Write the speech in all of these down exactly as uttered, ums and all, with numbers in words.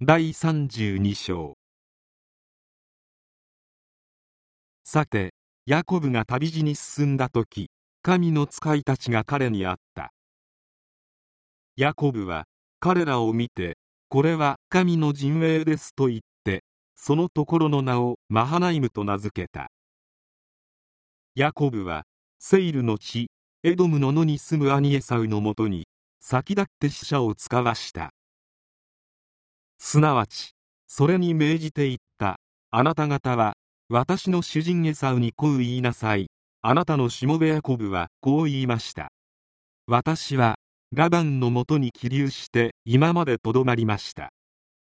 だいさんじゅうに章。さて、ヤコブが旅路に進んだとき、神の使いたちが彼に会った。ヤコブは彼らを見て、これは神の陣営ですと言って、そのところの名をマハナイムと名付けた。ヤコブはセイルの地エドムの野に住む兄エサウのもとに先立って使者を遣わした。すなわちそれに命じて言った。あなた方は私の主人エサウにこう言いなさい。あなたのしもべヤコブはこう言いました。私はラバンのもとに起立して今までとどまりました。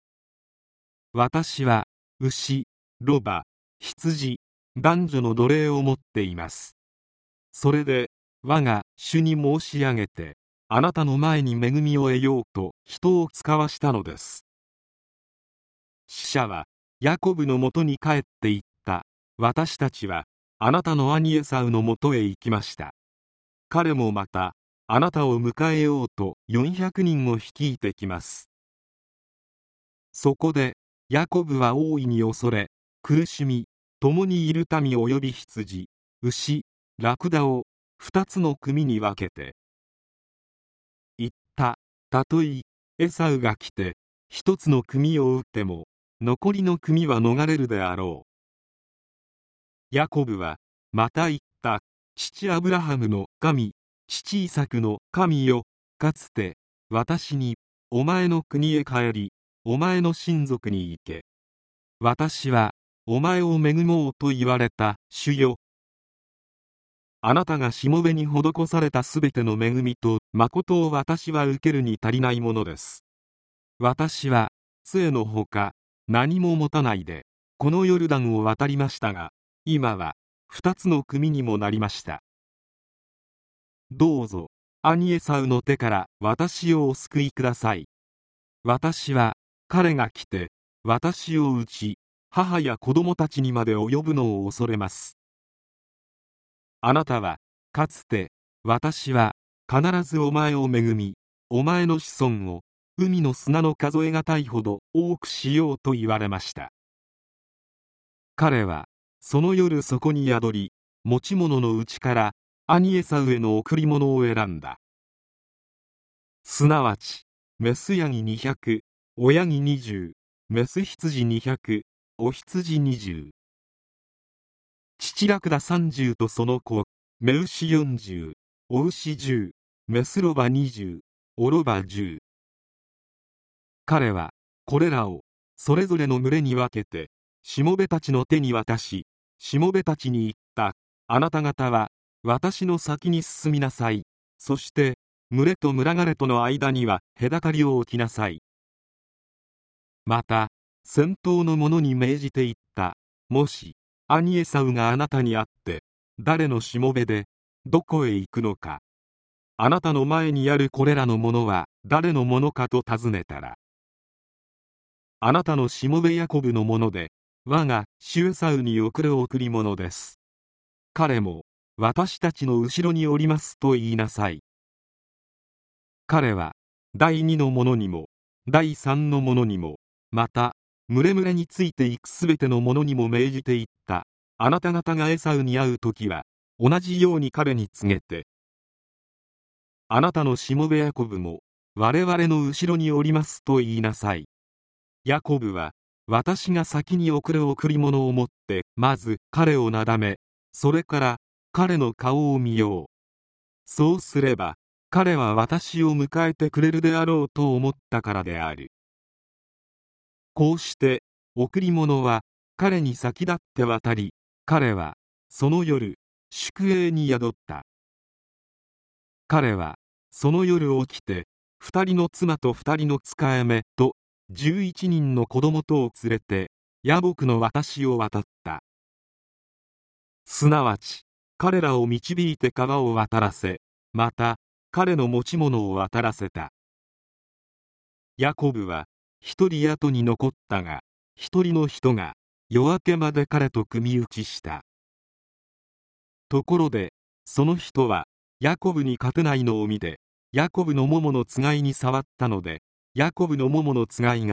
私は牛、ロバ、羊、男女の奴隷を持っています。それで我が主に申し上げて、あなたの前に恵みを得ようと人を使わしたのです。使者はヤコブのもとに帰って行った。私たちはあなたの兄エサウのもとへ行きました。彼もまたあなたを迎えようとよんひゃくにんを率いてきます。そこでヤコブは大いに恐れ苦しみ、共にいる民及び羊、牛、ラクダを二つの組に分けて言った。たとえエサウが来て一つの組を撃っても残りの組は逃れるであろう。ヤコブはまた言った。父アブラハムの神、父イサクの神よ、かつて私にお前の国へ帰りお前の親族に行け、私はお前を恵もうと言われた主よ。あなたがしもべに施されたすべての恵みと誠を私は受けるに足りないものです。私は杖のほか何も持たないでこのヨルダンを渡りましたが、今は二つの組にもなりました。どうぞ兄エサウの手から私をお救いください。私は彼が来て私を撃ち、母や子供たちにまで及ぶのを恐れます。あなたはかつて私は必ずお前を恵み、お前の子孫を海の砂の数えがたいほど多くしようと言われました。彼はその夜そこに宿り、持ち物のうちから兄エサウへの贈り物を選んだ。すなわちメスヤギにひゃく、おヤギにじゅう、メス羊にひゃく、お羊にじゅう、父ラクダさんじゅうとその子、メウシよんじゅう、お牛じゅう、メスロバにじゅう、オロバじゅう。彼はこれらをそれぞれの群れに分けてしもべたちの手に渡し、しもべたちに言った。あなた方は私の先に進みなさい。そして群れと群がれとの間には隔たりを置きなさい。また先頭の者に命じて言った。もし兄エサウがあなたに会って誰のしもべでどこへ行くのか、あなたの前にあるこれらのものは誰のものかと尋ねたら、あなたのしもべヤコブのもので我が主エサウに送る贈り物です。彼も私たちの後ろにおりますと言いなさい。彼は第二の者にも第三の者にも、また群れ群れについていくすべての者にも命じて言った。あなた方がエサウに会うときは同じように彼に告げて、あなたのしもべヤコブも我々の後ろにおりますと言いなさい。ヤコブは私が先に送る贈り物を持ってまず彼をなだめ、それから彼の顔を見よう。そうすれば彼は私を迎えてくれるであろうと思ったからである。こうして贈り物は彼に先立って渡り、彼はその夜宿営に宿った。彼はその夜起きて二人の妻と二人の使い目と十一人の子供とを連れてヤボクの渡を渡った。すなわち彼らを導いて川を渡らせ、また彼の持ち物を渡らせた。ヤコブは一人後に残ったが、一人の人が夜明けまで彼と組打ちした。ところでその人はヤコブに勝てないのを見て、ヤコブのもものつがいに触ったので、ヤコブのもものつがいが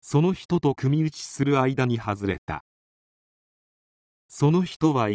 その人と組み打ちする間に外れた。その人は言った。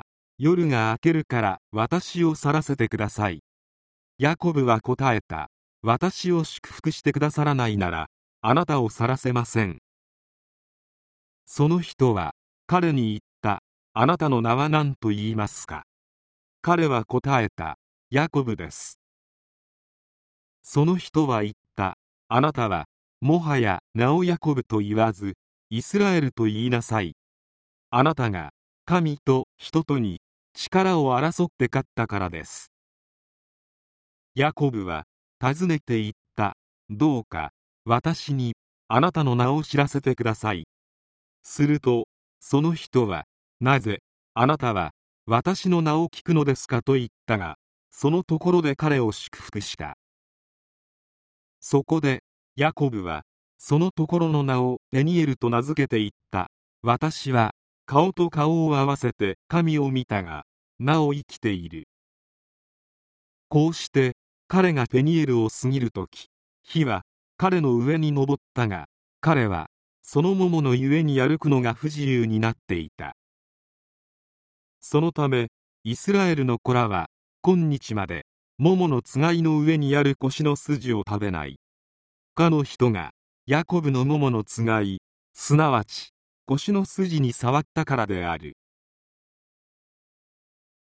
夜が明けるから私を去らせてください。ヤコブは答えた。私を祝福してくださらないなら、あなたを去らせません。その人は彼に言った。あなたの名は何と言いますか。彼は答えた。ヤコブです。その人は言った。あなたはもはや名をヤコブと言わずイスラエルと言いなさい。あなたが神と人とに力を争って勝ったからです。ヤコブは尋ねて言った。どうか私にあなたの名を知らせてください。するとその人は、なぜあなたは私の名を聞くのですかと言ったが、そのところで彼を祝福した。そこでヤコブはそのところの名をペニエルと名付けて言った。私は顔と顔を合わせて神を見たが、なお生きている。こうして彼がペニエルを過ぎるとき、火は彼の上に昇ったが、彼はその桃のゆえに歩くのが不自由になっていた。そのためイスラエルの子らは今日まで桃のつがいの上にある腰の筋を食べない。他の人がヤコブの桃のつがい、すなわち腰の筋に触ったからである。